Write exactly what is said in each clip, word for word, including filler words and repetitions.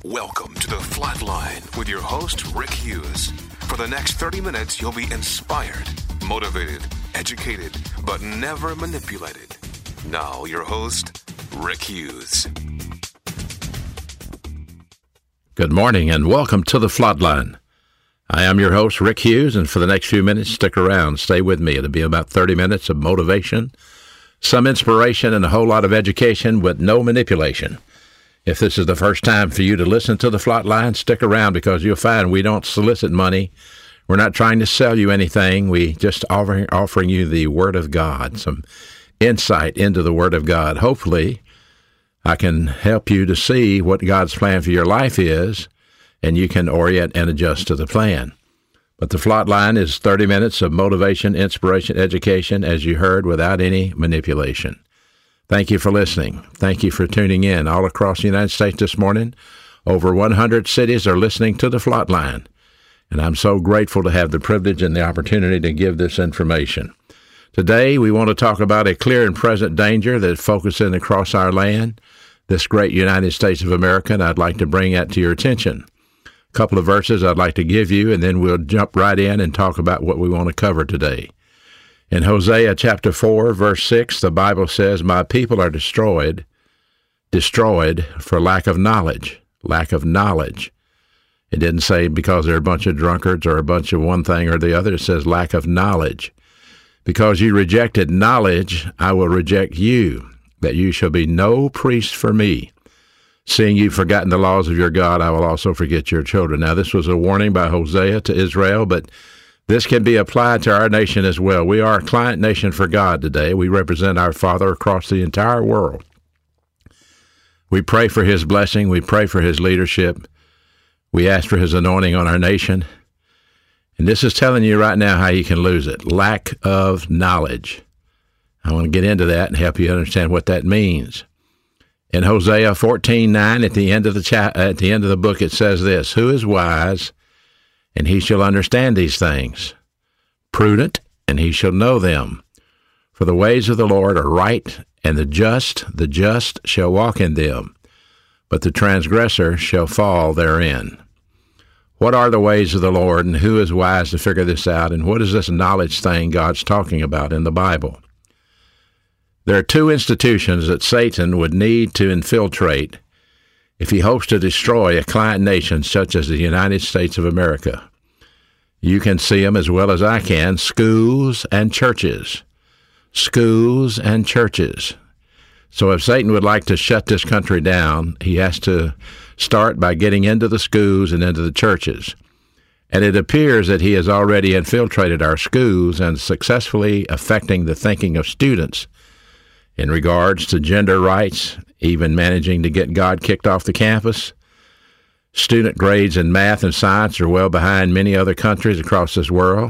Welcome to The Flatline with your host, Rick Hughes. For the next thirty minutes, you'll be inspired, motivated, educated, but never manipulated. Now, your host, Rick Hughes. Good morning and welcome to The Flatline. I am your host, Rick Hughes, and for the next few minutes, stick around. Stay with me. It'll be about thirty minutes of motivation, some inspiration, and a whole lot of education with no manipulation. If this is the first time for you to listen to The Flatline, stick around because you'll find we don't solicit money. We're not trying to sell you anything. We just offer, offering you the Word of God, some insight into the Word of God. Hopefully, I can help you to see what God's plan for your life is, and you can orient and adjust to the plan. But The Flatline is thirty minutes of motivation, inspiration, education, as you heard, without any manipulation. Thank you for listening. Thank you for tuning in. All across the United States this morning, over one hundred cities are listening to The Flatline. And I'm so grateful to have the privilege and the opportunity to give this information. Today, we want to talk about a clear and present danger that's focusing across our land, this great United States of America, and I'd like to bring that to your attention. A couple of verses I'd like to give you, and then we'll jump right in and talk about what we want to cover today. In Hosea chapter four, verse six, the Bible says, "My people are destroyed, destroyed for lack of knowledge." Lack of knowledge. It didn't say because they're a bunch of drunkards or a bunch of one thing or the other. It says lack of knowledge. Because you rejected knowledge, I will reject you, that you shall be no priest for me. Seeing you've forgotten the laws of your God, I will also forget your children. Now, this was a warning by Hosea to Israel, but this can be applied to our nation as well. We are a client nation for God today. We represent our Father across the entire world. We pray for His blessing. We pray for His leadership. We ask for His anointing on our nation. And this is telling you right now how you can lose it. Lack of knowledge. I want to get into that and help you understand what that means. In Hosea fourteen nine, at the end of the cha- at the end of the book, it says this: "Who is wise, and he shall understand these things? Prudent, and he shall know them. For the ways of the Lord are right, and the just, the just shall walk in them, but the transgressor shall fall therein." What are the ways of the Lord, and who is wise to figure this out, and what is this knowledge thing God's talking about in the Bible? There are two institutions that Satan would need to infiltrate if he hopes to destroy a client nation such as the United States of America. You can see them as well as I can: schools and churches. Schools and churches. So if Satan would like to shut this country down, he has to start by getting into the schools and into the churches. And it appears that he has already infiltrated our schools and successfully affecting the thinking of students in regards to gender rights, even managing to get God kicked off the campus. Student grades in math and science are well behind many other countries across this world.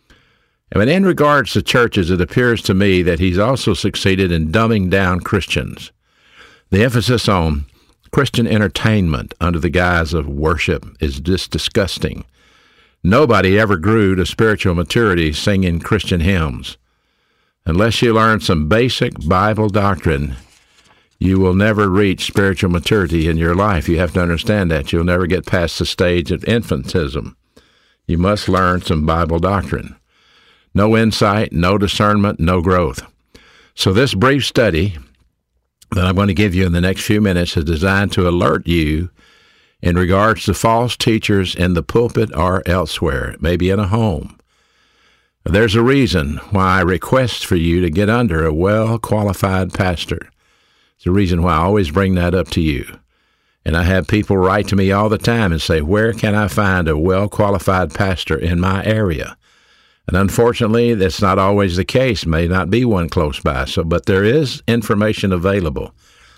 I mean, in regards to churches, it appears to me that he's also succeeded in dumbing down Christians. The emphasis on Christian entertainment under the guise of worship is just disgusting. Nobody ever grew to spiritual maturity singing Christian hymns. Unless you learn some basic Bible doctrine, you will never reach spiritual maturity in your life. You have to understand that. You'll never get past the stage of infantism. You must learn some Bible doctrine. No insight, no discernment, no growth. So this brief study that I'm going to give you in the next few minutes is designed to alert you in regards to false teachers in the pulpit or elsewhere, maybe in a home. There's a reason why I request for you to get under a well-qualified pastor. It's the reason why I always bring that up to you. And I have people write to me all the time and say, "Where can I find a well-qualified pastor in my area?" And unfortunately, that's not always the case. May not be one close by. So, but there is information available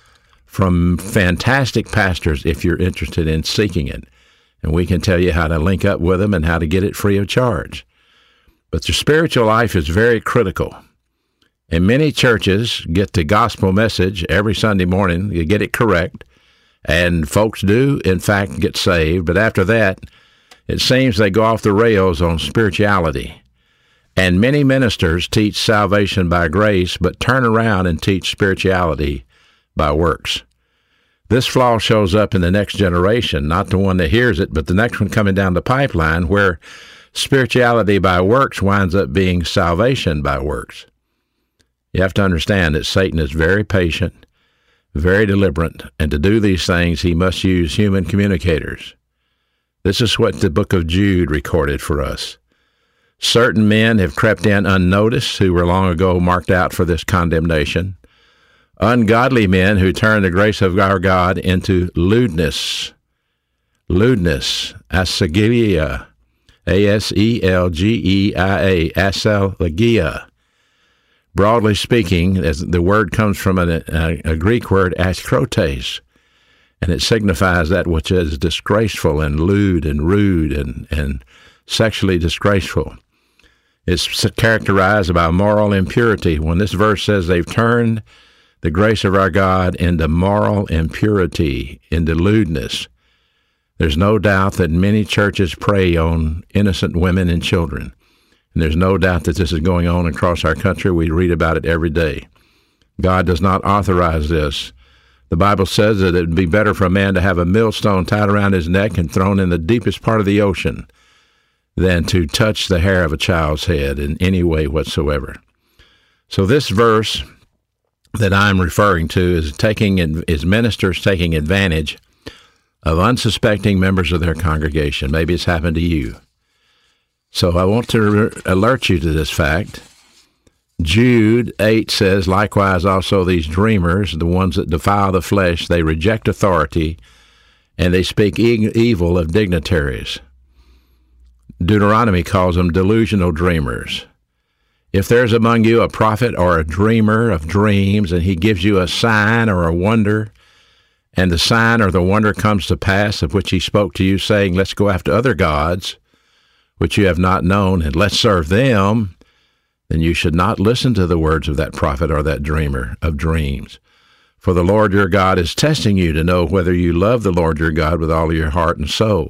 from fantastic pastors if you're interested in seeking it. And we can tell you how to link up with them and how to get it free of charge. But your spiritual life is very critical. And many churches get the gospel message every Sunday morning. You get it correct. And folks do, in fact, get saved. But after that, it seems they go off the rails on spirituality. And many ministers teach salvation by grace, but turn around and teach spirituality by works. This flaw shows up in the next generation, not the one that hears it, but the next one coming down the pipeline, where spirituality by works winds up being salvation by works. You have to understand that Satan is very patient, very deliberate, and to do these things, he must use human communicators. This is what the book of Jude recorded for us. Certain men have crept in unnoticed who were long ago marked out for this condemnation. Ungodly men who turn the grace of our God into lewdness. Lewdness, aselgeia, A S E L G E I A, aselgeia. Broadly speaking, as the word comes from a, a, a Greek word, askrotes, and it signifies that which is disgraceful and lewd and rude and, and sexually disgraceful. It's characterized by moral impurity. When this verse says they've turned the grace of our God into moral impurity, into lewdness, there's no doubt that many churches prey on innocent women and children. And there's no doubt that this is going on across our country. We read about it every day. God does not authorize this. The Bible says that it would be better for a man to have a millstone tied around his neck and thrown in the deepest part of the ocean than to touch the hair of a child's head in any way whatsoever. So this verse that I'm referring to is taking is ministers taking advantage of unsuspecting members of their congregation. Maybe it's happened to you. So I want to alert you to this fact. Jude eight says, likewise also these dreamers, the ones that defile the flesh, they reject authority, and they speak e- evil of dignitaries. Deuteronomy calls them delusional dreamers. If there's among you a prophet or a dreamer of dreams, and he gives you a sign or a wonder, and the sign or the wonder comes to pass of which he spoke to you, saying, let's go after other gods, which you have not known, and let's serve them, then you should not listen to the words of that prophet or that dreamer of dreams. For the Lord your God is testing you to know whether you love the Lord your God with all of your heart and soul.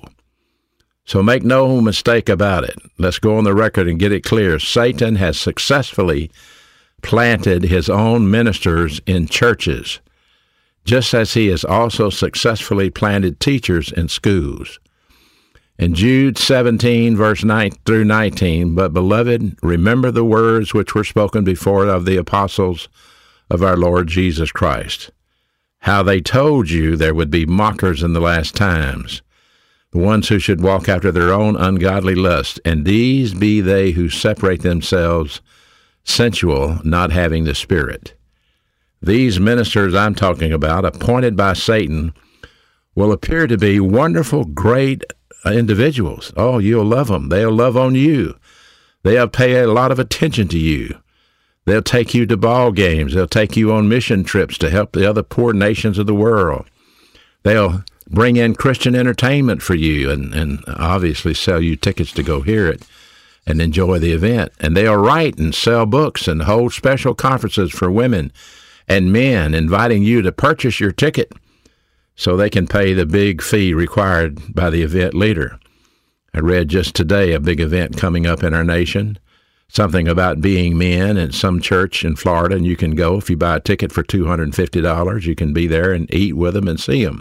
So make no mistake about it. Let's go on the record and get it clear. Satan has successfully planted his own ministers in churches, just as he has also successfully planted teachers in schools. In Jude seventeen, verse nine through nineteen, but beloved, remember the words which were spoken before of the apostles of our Lord Jesus Christ, how they told you there would be mockers in the last times, the ones who should walk after their own ungodly lust, and these be they who separate themselves sensual, not having the Spirit. These ministers I'm talking about, appointed by Satan, will appear to be wonderful, great individuals. Oh, you'll love them. They'll love on you. They'll pay a lot of attention to you. They'll take you to ball games. They'll take you on mission trips to help the other poor nations of the world. They'll bring in Christian entertainment for you and, and obviously sell you tickets to go hear it and enjoy the event. And they'll write and sell books and hold special conferences for women and men, inviting you to purchase your ticket so they can pay the big fee required by the event leader. I read just today a big event coming up in our nation, something about being men in some church in Florida, and you can go if you buy a ticket for two hundred fifty dollars. You can be there and eat with them and see them.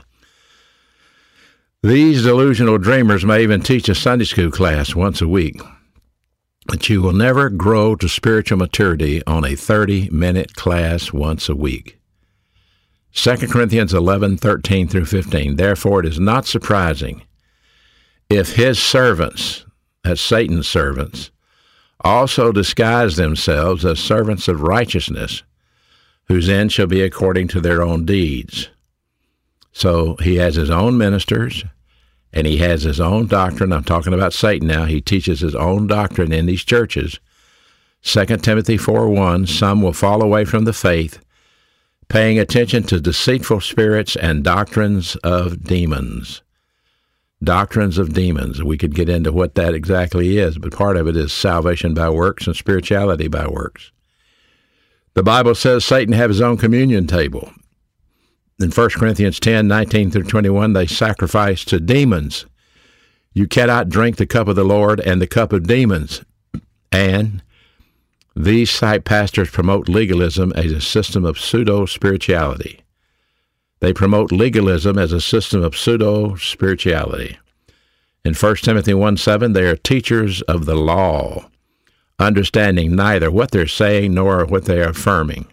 These delusional dreamers may even teach a Sunday school class once a week, but you will never grow to spiritual maturity on a thirty-minute class once a week. Second Corinthians eleven, thirteen through fifteen. Therefore it is not surprising if his servants, as Satan's servants, also disguise themselves as servants of righteousness, whose end shall be according to their own deeds. So he has his own ministers, and he has his own doctrine. I'm talking about Satan now. He teaches his own doctrine in these churches. Second Timothy four one, some will fall away from the faith, paying attention to deceitful spirits and doctrines of demons. Doctrines of demons. We could get into what that exactly is, but part of it is salvation by works and spirituality by works. The Bible says Satan have his own communion table. In First Corinthians ten, nineteen through twenty-one, they sacrifice to demons. You cannot drink the cup of the Lord and the cup of demons. And these type pastors promote legalism as a system of pseudo-spirituality. They promote legalism as a system of pseudo-spirituality. In First Timothy one seven, they are teachers of the law, understanding neither what they're saying nor what they are affirming.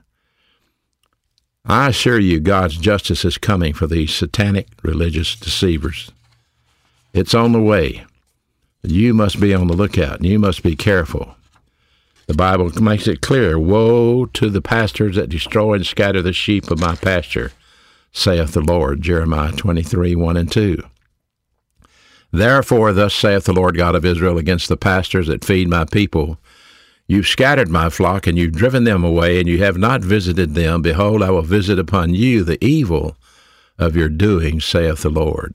I assure you God's justice is coming for these satanic religious deceivers. It's on the way. You must be on the lookout, and you must be careful. The Bible makes it clear, woe to the pastors that destroy and scatter the sheep of my pasture, saith the Lord, Jeremiah twenty-three, one and two. Therefore, thus saith the Lord God of Israel against the pastors that feed my people, you've scattered my flock, and you've driven them away, and you have not visited them. Behold, I will visit upon you the evil of your doing, saith the Lord.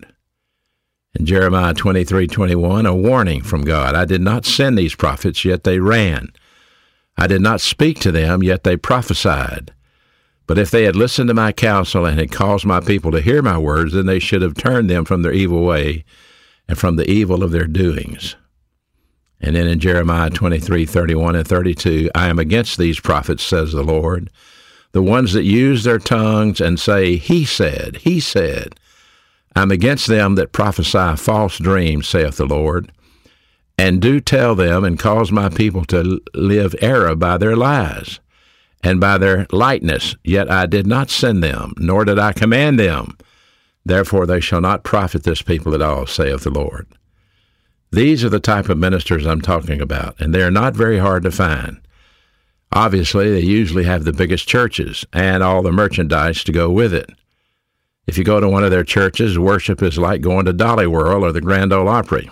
In Jeremiah twenty-three, twenty-one, a warning from God. I did not send these prophets, yet they ran. I did not speak to them, yet they prophesied. But if they had listened to my counsel and had caused my people to hear my words, then they should have turned them from their evil way and from the evil of their doings. And then in Jeremiah twenty-three, thirty-one and thirty-two, I am against these prophets, says the Lord, the ones that use their tongues and say, he said, he said. I'm against them that prophesy false dreams, saith the Lord, and do tell them and cause my people to live error by their lies and by their lightness. Yet I did not send them, nor did I command them. Therefore they shall not profit this people at all, saith the Lord. These are the type of ministers I'm talking about, and they are not very hard to find. Obviously, they usually have the biggest churches and all the merchandise to go with it. If you go to one of their churches, worship is like going to Dolly World or the Grand Ole Opry.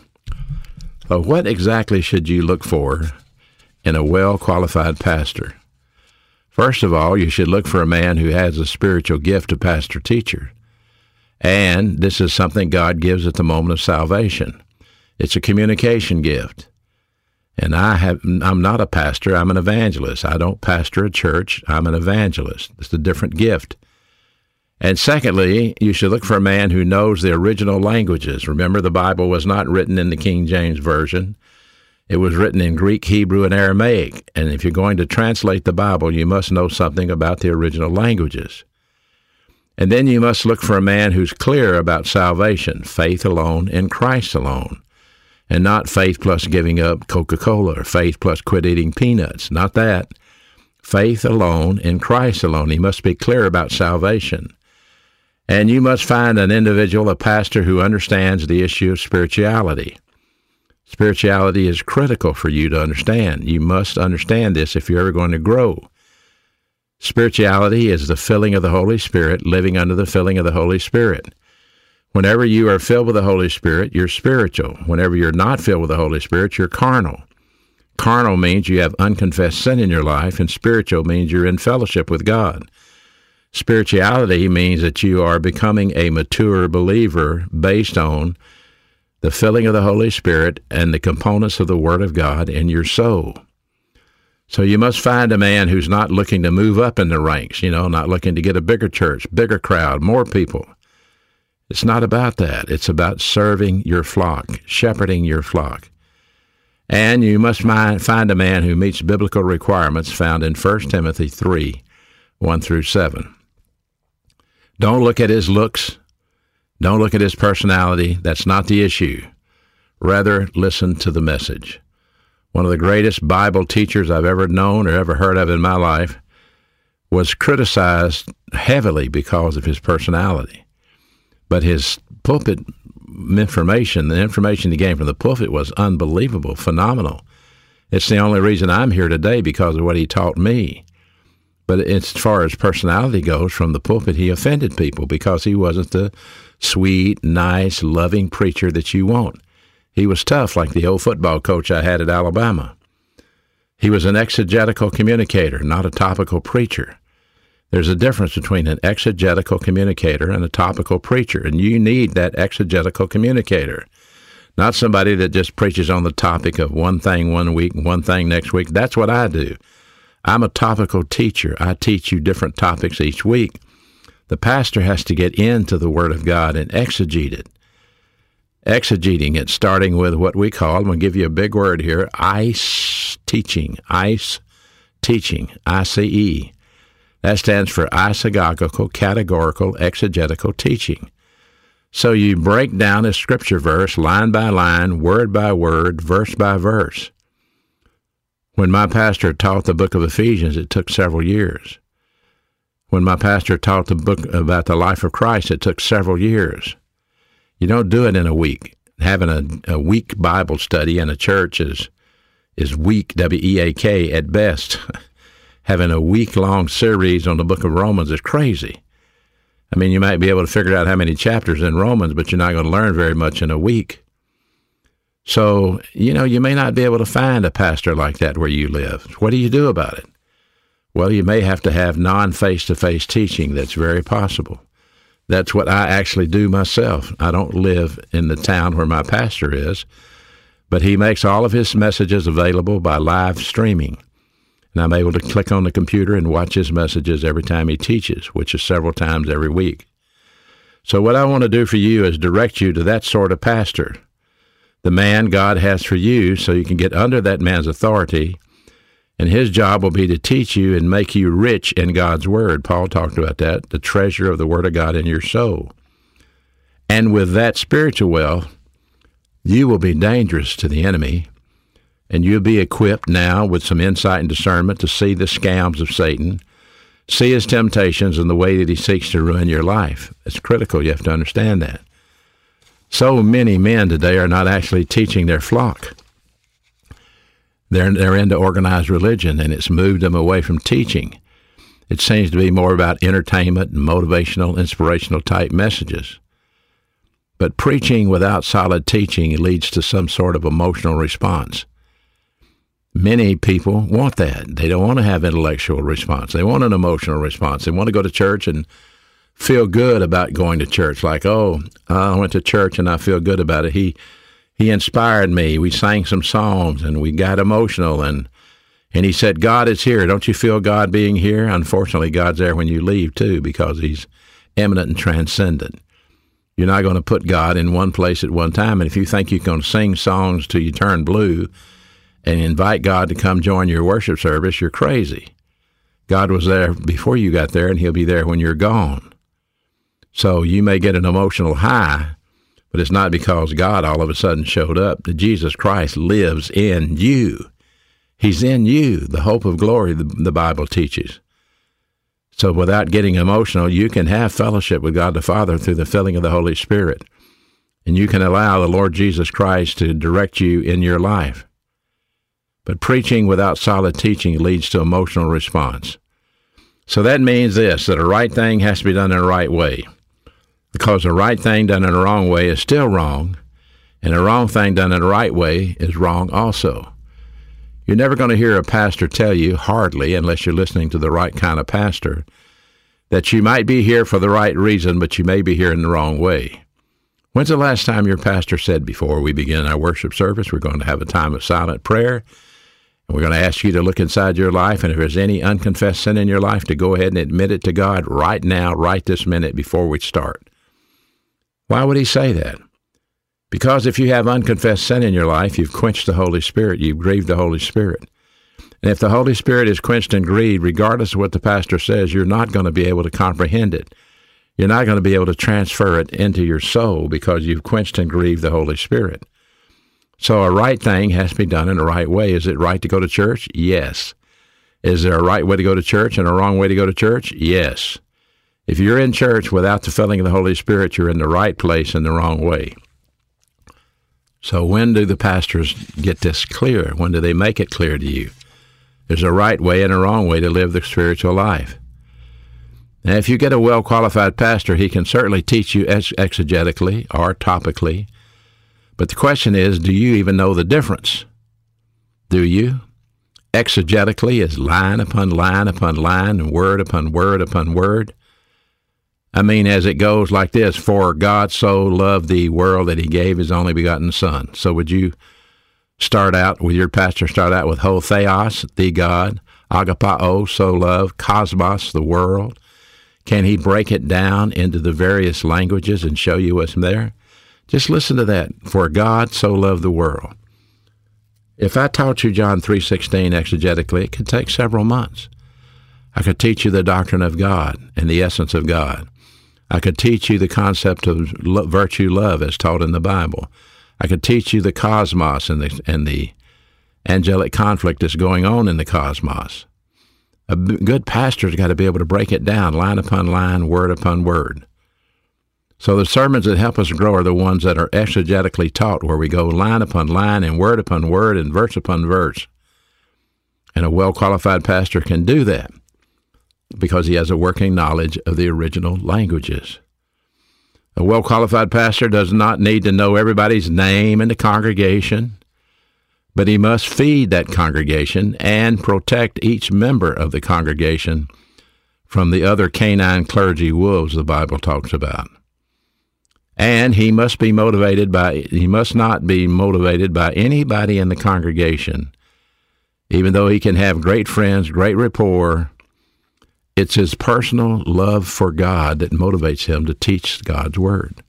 So what exactly should you look for in a well-qualified pastor? First of all, you should look for a man who has a spiritual gift of pastor-teacher. And this is something God gives at the moment of salvation. It's a communication gift. And I have, I'm not a pastor, I'm an evangelist. I don't pastor a church, I'm an evangelist. It's a different gift. And secondly, you should look for a man who knows the original languages. Remember, the Bible was not written in the King James Version. It was written in Greek, Hebrew, and Aramaic. And if you're going to translate the Bible, you must know something about the original languages. And then you must look for a man who's clear about salvation, faith alone in Christ alone, and not faith plus giving up Coca-Cola or faith plus quit eating peanuts. Not that. Faith alone in Christ alone. He must be clear about salvation. And you must find an individual, a pastor, who understands the issue of spirituality. Spirituality is critical for you to understand. You must understand this if you're ever going to grow. Spirituality is the filling of the Holy Spirit, living under the filling of the Holy Spirit. Whenever you are filled with the Holy Spirit, you're spiritual. Whenever you're not filled with the Holy Spirit, you're carnal. Carnal means you have unconfessed sin in your life, and spiritual means you're in fellowship with God. Spirituality means that you are becoming a mature believer based on the filling of the Holy Spirit and the components of the Word of God in your soul. So you must find a man who's not looking to move up in the ranks, you know, not looking to get a bigger church, bigger crowd, more people. It's not about that. It's about serving your flock, shepherding your flock. And you must find a man who meets biblical requirements found in First Timothy three, one through seven. Don't look at his looks. Don't look at his personality. That's not the issue. Rather, listen to the message. One of the greatest Bible teachers I've ever known or ever heard of in my life was criticized heavily because of his personality. But his pulpit information, the information he gained from the pulpit was unbelievable, phenomenal. It's the only reason I'm here today, because of what he taught me. But as far as personality goes, from the pulpit, he offended people because he wasn't the sweet, nice, loving preacher that you want. He was tough, like the old football coach I had at Alabama. He was an exegetical communicator, not a topical preacher. There's a difference between an exegetical communicator and a topical preacher, and you need that exegetical communicator, not somebody that just preaches on the topic of one thing one week and one thing next week. That's what I do. I'm a topical teacher. I teach you different topics each week. The pastor has to get into the Word of God and exegete it. Exegeting it, starting with what we call, I'm going to give you a big word here, I C E teaching, I C E teaching, I C E. That stands for isagogical, categorical, exegetical teaching. So you break down a scripture verse line by line, word by word, verse by verse. When my pastor taught the book of Ephesians, it took several years. When my pastor taught the book about the life of Christ, it took several years. You don't do it in a week. Having a, a week Bible study in a church is is weak, W E A K at best. Having a week-long series on the book of Romans is crazy. I mean, you might be able to figure out how many chapters in Romans, but you're not going to learn very much in a week. So, you know, you may not be able to find a pastor like that where you live. What do you do about it? Well, you may have to have non-face-to-face teaching. That's very possible. That's what I actually do myself. I don't live in the town where my pastor is, but he makes all of his messages available by live streaming. And I'm able to click on the computer and watch his messages every time he teaches, which is several times every week. So what I want to do for you is direct you to that sort of pastor, the man God has for you, so you can get under that man's authority, and his job will be to teach you and make you rich in God's Word. Paul talked about that, the treasure of the Word of God in your soul. And with that spiritual wealth, you will be dangerous to the enemy, and you'll be equipped now with some insight and discernment to see the scams of Satan, see his temptations and the way that he seeks to ruin your life. It's critical. You have to understand that. So many men today are not actually teaching their flock. They're, they're into organized religion, and it's moved them away from teaching. It seems to be more about entertainment and motivational, inspirational type messages. But preaching without solid teaching leads to some sort of emotional response. Many people want that. They don't want to have intellectual response. They want an emotional response. They want to go to church and feel good about going to church. Like, oh, I went to church and I feel good about it. He he inspired me. We sang some songs and we got emotional. And, and he said, God is here. Don't you feel God being here? Unfortunately, God's there when you leave too, because he's eminent and transcendent. You're not going to put God in one place at one time. And if you think you're going to sing songs till you turn blue and invite God to come join your worship service, you're crazy. God was there before you got there, and he'll be there when you're gone. So you may get an emotional high, but it's not because God all of a sudden showed up. Jesus Christ lives in you. He's in you, the hope of glory, the, the Bible teaches. So without getting emotional, you can have fellowship with God the Father through the filling of the Holy Spirit, and you can allow the Lord Jesus Christ to direct you in your life. But preaching without solid teaching leads to emotional response. So that means this, that a right thing has to be done in the right way, because a right thing done in the wrong way is still wrong, and a wrong thing done in the right way is wrong also. You're never going to hear a pastor tell you, hardly, unless you're listening to the right kind of pastor, that you might be here for the right reason, but you may be here in the wrong way. When's the last time your pastor said, before we begin our worship service, we're going to have a time of silent prayer, and we're going to ask you to look inside your life, and if there's any unconfessed sin in your life, to go ahead and admit it to God right now, right this minute, before we start? Why would he say that? Because if you have unconfessed sin in your life, you've quenched the Holy Spirit. You've grieved the Holy Spirit. And if the Holy Spirit is quenched and grieved, regardless of what the pastor says, you're not going to be able to comprehend it. You're not going to be able to transfer it into your soul because you've quenched and grieved the Holy Spirit. So a right thing has to be done in the right way. Is it right to go to church? Yes. Is there a right way to go to church and a wrong way to go to church? Yes. If you're in church without the filling of the Holy Spirit, you're in the right place in the wrong way. So when do the pastors get this clear? When do they make it clear to you? There's a right way and a wrong way to live the spiritual life. Now, if you get a well-qualified pastor, he can certainly teach you ex- exegetically or topically. But the question is, do you even know the difference? Do you? Exegetically is line upon line upon line and word upon word upon word. I mean, as it goes like this, for God so loved the world that he gave his only begotten Son. So would you start out, with your pastor start out with ho theos, the God, agapao, so love, cosmos, the world? Can he break it down into the various languages and show you what's there? Just listen to that. For God so loved the world. If I taught you John three sixteen exegetically, it could take several months. I could teach you the doctrine of God and the essence of God. I could teach you the concept of lo- virtue love as taught in the Bible. I could teach you the cosmos and the, and the angelic conflict that's going on in the cosmos. A b- good pastor's got to be able to break it down, line upon line, word upon word. So the sermons that help us grow are the ones that are exegetically taught, where we go line upon line and word upon word and verse upon verse. And a well-qualified pastor can do that because he has a working knowledge of the original languages. A well-qualified pastor does not need to know everybody's name in the congregation, but he must feed that congregation and protect each member of the congregation from the other canine clergy wolves the Bible talks about. And he must be motivated by, he must not be motivated by anybody in the congregation, even though he can have great friends, great rapport. It's his personal love for God that motivates him to teach God's Word.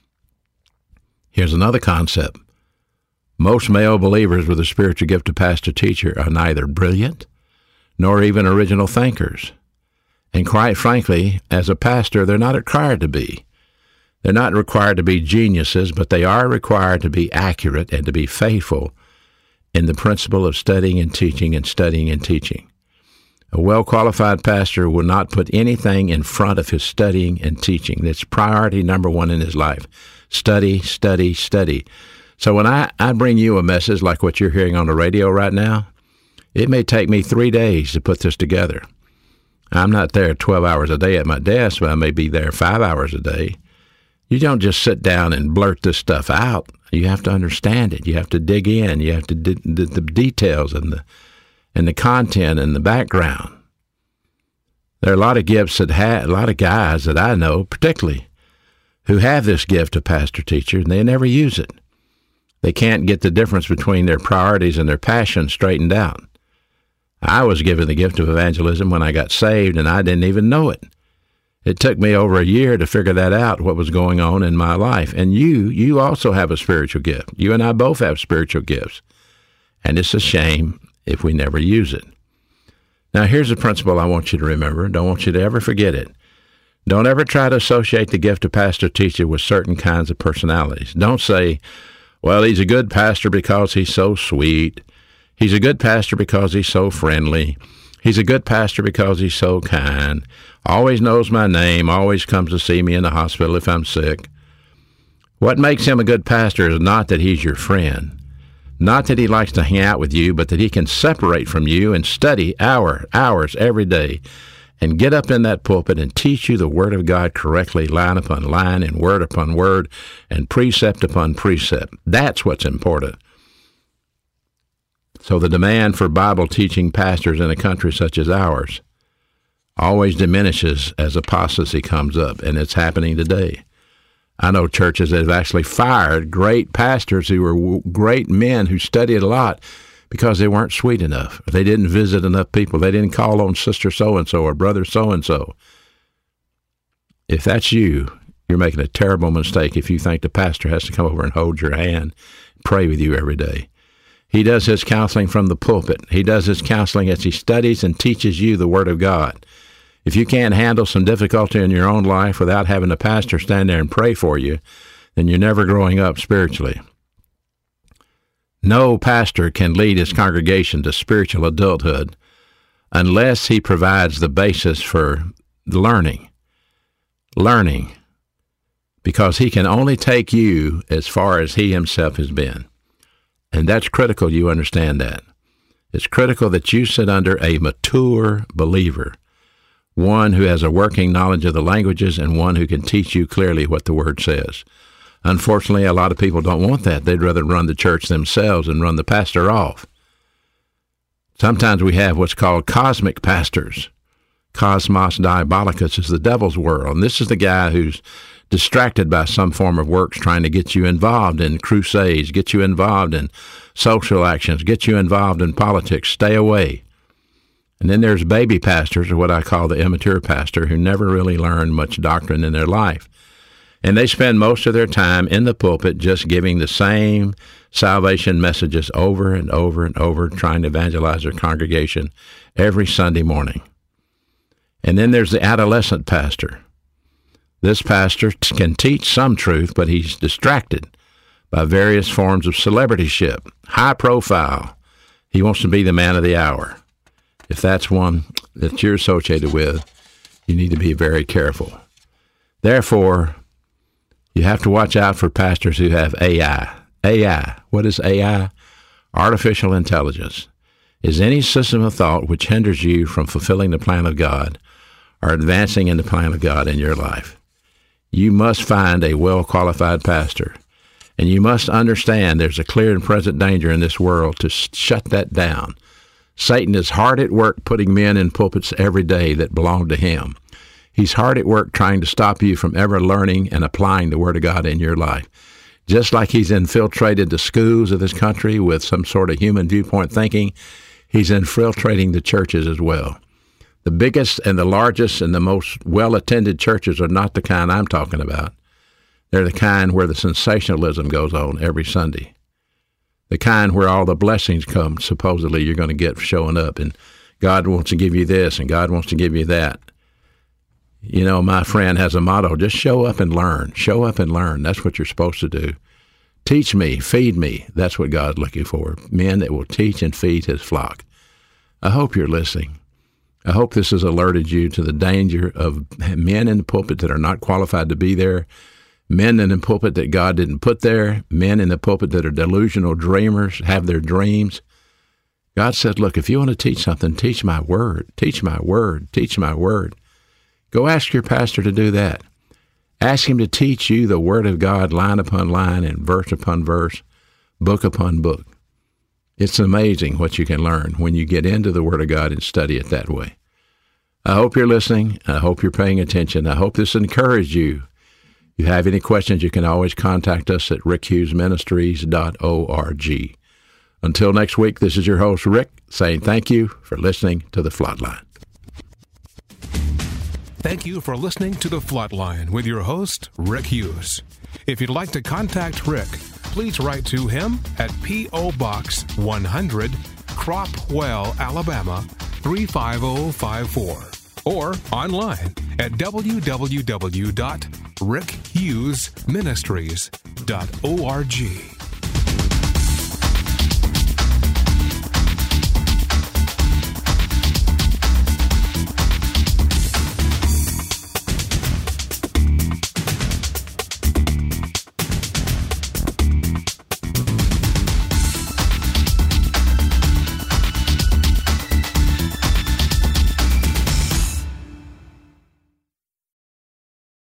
Here's another concept. Most male believers with a spiritual gift of pastor-teacher are neither brilliant nor even original thinkers. And quite frankly, as a pastor, they're not required to be. They're not required to be geniuses, but they are required to be accurate and to be faithful in the principle of studying and teaching and studying and teaching. A well-qualified pastor will not put anything in front of his studying and teaching. That's priority number one in his life. Study, study, study. So when I, I bring you a message like what you're hearing on the radio right now, it may take me three days to put this together. I'm not there twelve hours a day at my desk, but I may be there five hours a day. You don't just sit down and blurt this stuff out. You have to understand it. You have to dig in. You have to d- d- the details and the and the content and the background. There are a lot of gifts that have, a lot of guys that I know, particularly, who have this gift of pastor-teacher, and they never use it. They can't get the difference between their priorities and their passion straightened out. I was given the gift of evangelism when I got saved, and I didn't even know it. It took me over a year to figure that out, what was going on in my life. And you, you also have a spiritual gift. You and I both have spiritual gifts. And it's a shame if we never use it. Now, here's a principle I want you to remember. Don't want you to ever forget it. Don't ever try to associate the gift of pastor-teacher with certain kinds of personalities. Don't say, well, he's a good pastor because he's so sweet. He's a good pastor because he's so friendly. He's a good pastor because he's so kind, always knows my name, always comes to see me in the hospital if I'm sick. What makes him a good pastor is not that he's your friend, not that he likes to hang out with you, but that he can separate from you and study hour, hours every day and get up in that pulpit and teach you the Word of God correctly, line upon line and word upon word and precept upon precept. That's what's important. So the demand for Bible-teaching pastors in a country such as ours always diminishes as apostasy comes up, and it's happening today. I know churches that have actually fired great pastors who were great men who studied a lot because they weren't sweet enough. They didn't visit enough people. They didn't call on sister so-and-so or brother so-and-so. If that's you, you're making a terrible mistake if you think the pastor has to come over and hold your hand, pray with you every day. He does his counseling from the pulpit. He does his counseling as he studies and teaches you the Word of God. If you can't handle some difficulty in your own life without having a pastor stand there and pray for you, then you're never growing up spiritually. No pastor can lead his congregation to spiritual adulthood unless he provides the basis for learning. Learning. Because he can only take you as far as he himself has been. And that's critical you understand that. It's critical that you sit under a mature believer, one who has a working knowledge of the languages and one who can teach you clearly what the Word says. Unfortunately, a lot of people don't want that. They'd rather run the church themselves and run the pastor off. Sometimes we have what's called cosmic pastors. Cosmos Diabolicus is the devil's world, and this is the guy who's distracted by some form of works trying to get you involved in crusades, get you involved in social actions, get you involved in politics. Stay away. And then there's baby pastors, or what I call the immature pastor, who never really learn much doctrine in their life. And they spend most of their time in the pulpit just giving the same salvation messages over and over and over, trying to evangelize their congregation every Sunday morning. And then there's the adolescent pastor. This pastor t- can teach some truth, but he's distracted by various forms of celebrityship, high profile. He wants to be the man of the hour. If that's one that you're associated with, you need to be very careful. Therefore, you have to watch out for pastors who have A I. A I. What is A I? Artificial intelligence. Is any system of thought which hinders you from fulfilling the plan of God or advancing in the plan of God in your life. You must find a well-qualified pastor, and you must understand there's a clear and present danger in this world to shut that down. Satan is hard at work putting men in pulpits every day that belong to him. He's hard at work trying to stop you from ever learning and applying the Word of God in your life. Just like he's infiltrated the schools of this country with some sort of human viewpoint thinking, he's infiltrating the churches as well. The biggest and the largest and the most well-attended churches are not the kind I'm talking about. They're the kind where the sensationalism goes on every Sunday. The kind where all the blessings come, supposedly, you're going to get showing up, and God wants to give you this, and God wants to give you that. You know, my friend has a motto, just show up and learn. Show up and learn. That's what you're supposed to do. Teach me, feed me. That's what God's looking for. Men that will teach and feed his flock. I hope you're listening. I hope this has alerted you to the danger of men in the pulpit that are not qualified to be there, men in the pulpit that God didn't put there, men in the pulpit that are delusional dreamers, have their dreams. God said, look, if you want to teach something, teach my word, teach my word, teach my word. Go ask your pastor to do that. Ask him to teach you the Word of God line upon line and verse upon verse, book upon book. It's amazing what you can learn when you get into the Word of God and study it that way. I hope you're listening. I hope you're paying attention. I hope this encouraged you. If you have any questions, you can always contact us at rick hughes ministries dot org. Until next week, this is your host, Rick, saying thank you for listening to The Flatline. Thank you for listening to The Flatline with your host, Rick Hughes. If you'd like to contact Rick, please write to him at P O. Box one hundred, Cropwell, Alabama, three five zero five four, or online at w w w dot rick hughes ministries dot org.